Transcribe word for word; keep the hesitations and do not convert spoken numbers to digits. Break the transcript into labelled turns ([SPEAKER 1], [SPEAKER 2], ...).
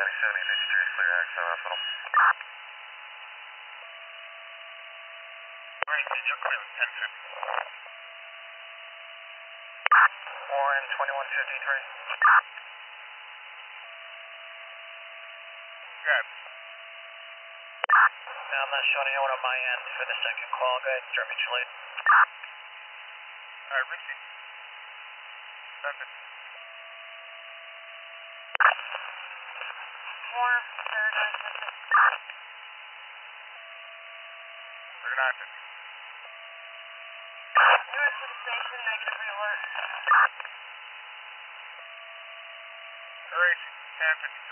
[SPEAKER 1] ninety-seven, E fifty-three is clear access hospital. Great, you're clear, ten ten. Warren, twenty-one fifty-three. Good. No, I'm not showing anyone on my end for the second call. Go ahead and start me late. Alright, Richie. Send it.
[SPEAKER 2] Warren, thirty-nine fifty.
[SPEAKER 1] thirty-nine fifty.
[SPEAKER 2] Nearest to the station, negative alert.
[SPEAKER 1] Racing, ten fifty-two.